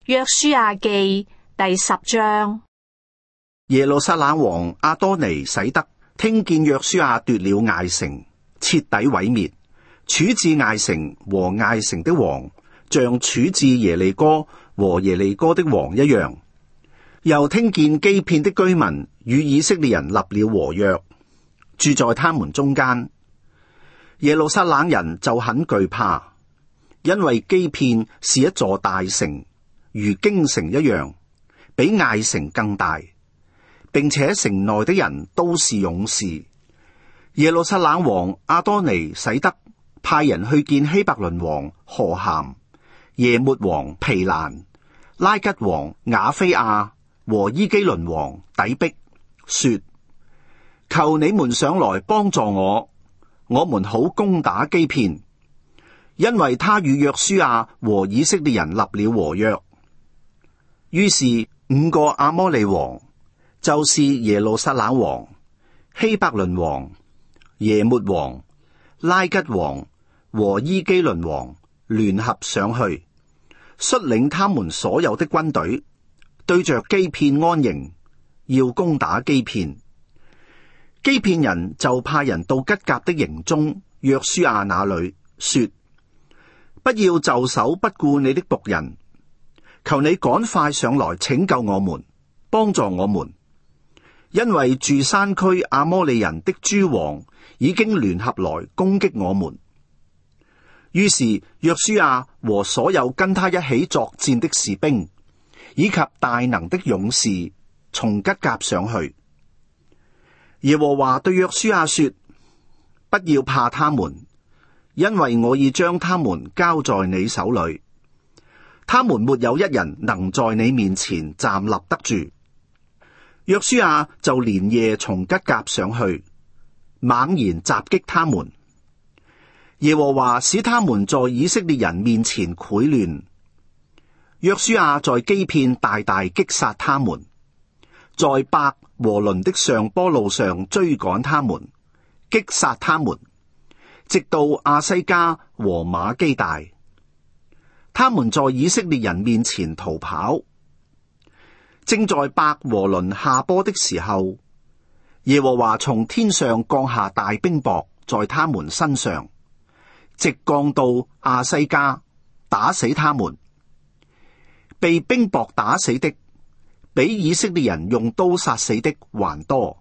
約書亞記第10章。 耶路撒冷王亞多尼洗德聽見約書亞奪了艾城，徹底毀滅，處置艾城和艾城的王，像處置耶利哥和耶利哥的王一樣。又聽見基遍的居民與以色列人立了和約，住在他們中間。耶路撒冷人就很懼怕，因為基遍是一座大城，如京城一樣，比艾城更大，並且城內的人都是勇士。耶路撒冷王亞多尼洗德派人去見希伯倫王何咸、耶末王皮蘭、拉吉王雅菲亞和伊基倫王底璧，說：求你們上來幫助我們好攻打基遍，因為他與約書亞和以色列人立了和約。於是5個亞摩利王，就是耶路撒冷王、希伯倫王、耶末王、拉吉王和伊基倫王聯合上去，率領他們所有的軍隊，對着基遍安營，要攻打基遍。基遍人就派人到吉甲的營中約書亞那裏，說：不要袖手不顧你的僕人，求你趕快上來拯救我們，幫助我們，因為住山區亞摩利人的諸王已經聯合來攻擊我們。於是約書亞和所有跟他一起作戰的士兵，以及大能的勇士，從吉甲上去。耶和華對約書亞說：不要怕他們，因為我已將他們交在你手裏，他們沒有一人能在你面前站立得住。約書亞就連夜從吉甲上去，猛然襲擊他們。耶和華使他們在以色列人面前潰亂。約書亞在基遍大大擊殺他們，在伯和倫的上坡路上追趕他們，擊殺他們，直到亞西加和馬基大。他們在以色列人面前逃跑。正在伯和倫下坡的時候，耶和華從天上降下大冰雹在他們身上，直降到亞西加，打死他們。被冰雹打死的，比以色列人用刀殺死的還多。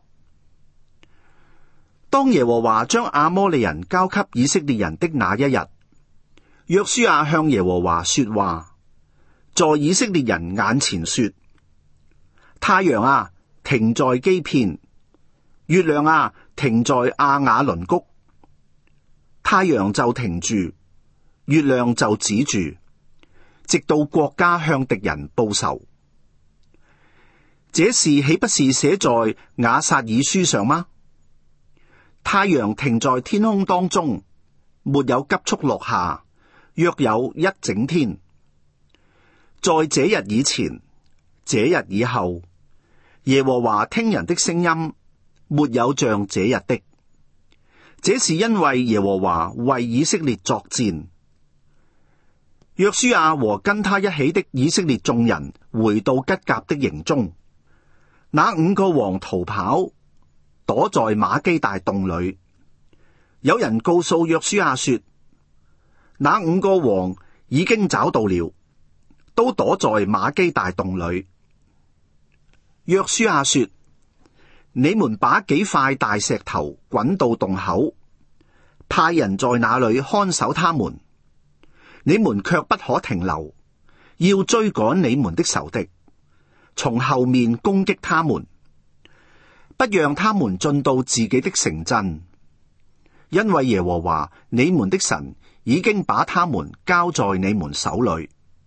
當耶和華將亞摩利人交給以色列人的那一日，約書亞向耶和華說話，在以色列人眼前說：太陽啊，停在基遍；月亮啊，停在亞雅倫谷。太陽就停住，月亮就止住，直到國家向敵人報仇。這事豈不是寫在雅撒爾書上嗎？太陽停在天空當中，沒有急速落下，約有一整天。在這日以前，這日以後，耶和華聽人的聲音，沒有像這日的。這是因為耶和華為以色列作戰。約書亞和跟他一起的以色列眾人回到吉甲的營中，那5個王逃跑，躲在馬基大洞裏。有人告訴約書亞說：那5個王已經找到了，都躲在馬基大洞裏。約書亞說：你們把幾塊大石頭滾到洞口，派人在那裏看守他們。你們卻不可停留，要追趕你們的仇敵，從後面攻擊他們，不讓他們進到自己的城鎮，因為耶和華你們的神已經把他們交在你們手裏。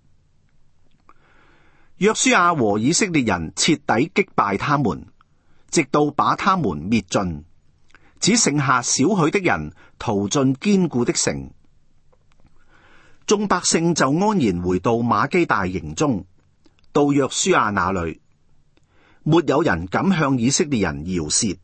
約書亞和以色列人徹底擊敗他們，直到把他們滅盡，只剩下少許的人逃進堅固的城。眾百姓就安然回到馬基大營中，到約書亞那裏，沒有人敢向以色列人搖舌。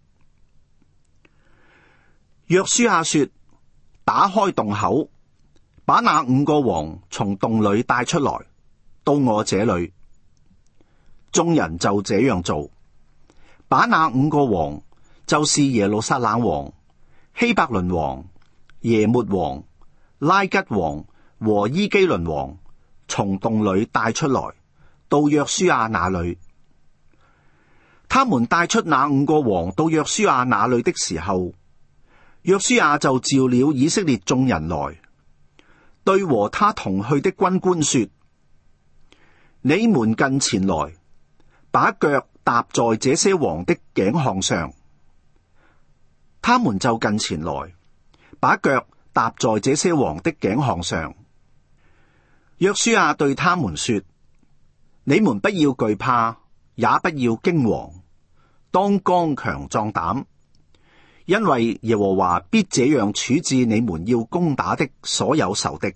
約書亞說：打開洞口，把那5個王從洞裏帶出來。 到我這裏。眾人就這樣做，把那5個王，就是耶路撒冷王、希伯倫王、耶末王、拉吉王和伊基倫王，從洞裏帶出來，到約書亞那裏。他們帶出那5個王到約書亞那裏的時候，約書亞就召了以色列眾人來，對和他同去的軍官說：你們近前來，把腳踏在這些王的頸項上。他們就近前來，把腳踏在這些王的頸項上。約書亞對他們說：你們不要懼怕，也不要驚惶，當剛強壯膽，因為耶和華必這樣處置你們要攻打的所有仇敵。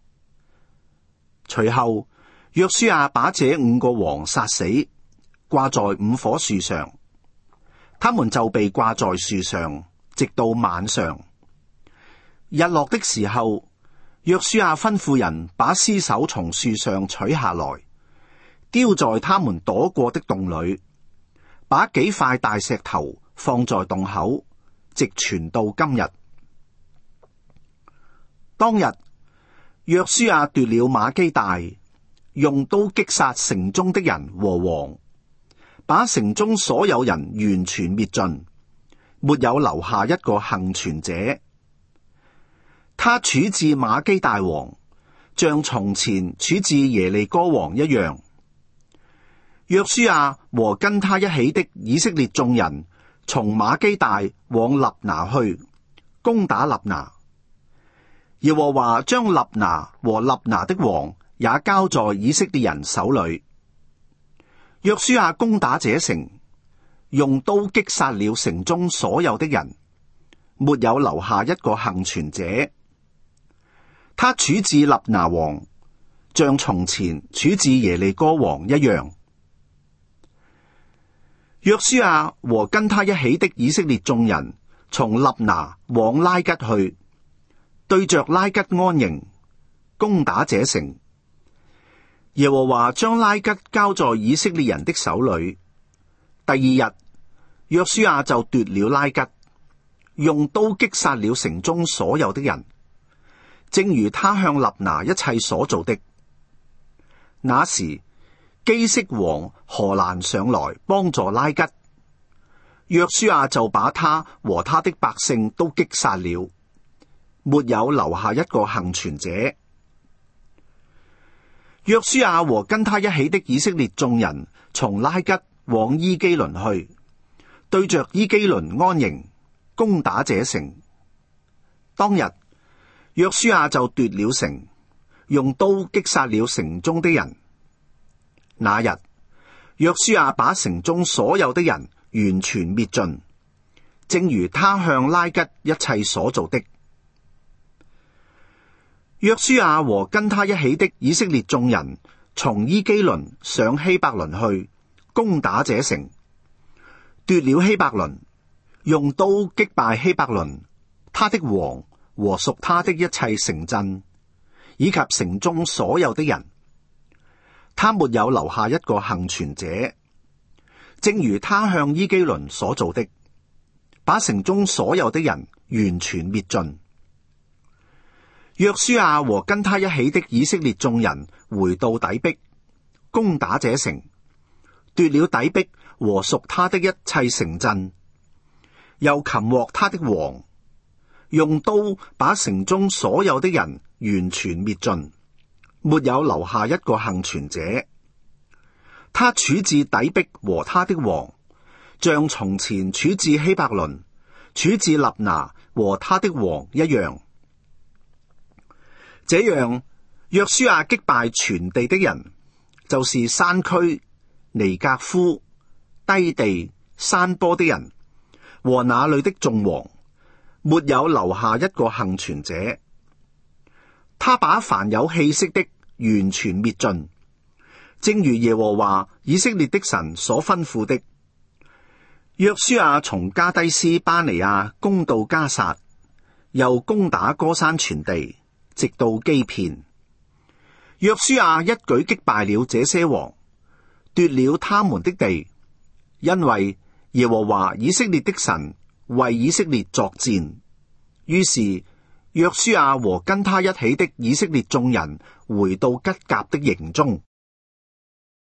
隨後，約書亞把這5個王殺死，掛在5棵樹上，他們就被掛在樹上，直到晚上。日落的時候，約書亞吩咐人把屍首從樹上取下來，丟在他們躲過的洞裏，把幾塊大石頭放在洞口，直傳到今日。當日，約書亞奪了馬基大，用刀擊殺城中的人和王，把城中所有人完全滅盡，沒有留下一個幸存者。他處置馬基大王，像從前處置耶利哥王一樣。約書亞和跟他一起的以色列眾人，從馬基大往立拿去，攻打立拿。耶和華將立拿和立拿的王也交在以色列人手裏。約書亞攻打這城，用刀擊殺了城中所有的人，沒有留下一個幸存者。他處置立拿王，像從前處置耶利哥王一樣。約書亞和跟他一起的以色列眾人，從立拿往拉吉去，對着拉吉安營，攻打這城。耶和華將拉吉交在以色列人的手裏。第二日，約書亞就奪了拉吉，用刀擊殺了城中所有的人，正如他向立拿一切所做的。那時，基色王何蘭上來幫助拉吉，約書亞就把他和他的百姓都擊殺了，沒有留下一個幸存者。約書亞和跟他一起的以色列眾人，從拉吉往伊基倫去，對着伊基倫安營，攻打這城。當日，約書亞就奪了城，用刀擊殺了城中的人。那日，約書亞把城中所有的人完全滅盡，正如他向拉吉一切所做的。約書亞和跟他一起的以色列眾人，從伊基倫上希伯倫去，攻打這城，奪了希伯倫，用刀擊敗希伯倫，他的王和屬他的一切城鎮，以及城中所有的人。他沒有留下一個幸存者，正如他向伊基倫所做的，把城中所有的人完全滅盡。約書亞和跟他一起的以色列眾人回到底璧，攻打這城，奪了底璧和屬他的一切城鎮，又擒獲他的王，用刀把城中所有的人完全滅盡，沒有留下一個幸存者。他處置底璧和他的王，像從前處置希伯倫、處置立拿和他的王一樣。這樣，約書亞擊敗全地的人，就是山區、尼革夫、低地、山坡的人和那裏的眾王，沒有留下一個幸存者。他把凡有氣息的完全滅盡，正如耶和華以色列的神所吩咐的。約書亞從加低斯巴尼亞攻到加撒，又攻打歌珊全地，直到基遍。 約書亞一舉擊敗了這些王，奪了他們的地，因為耶和華以色列的神為以色列作戰。於是約書亞和跟他一起的以色列眾人回到吉甲的營中。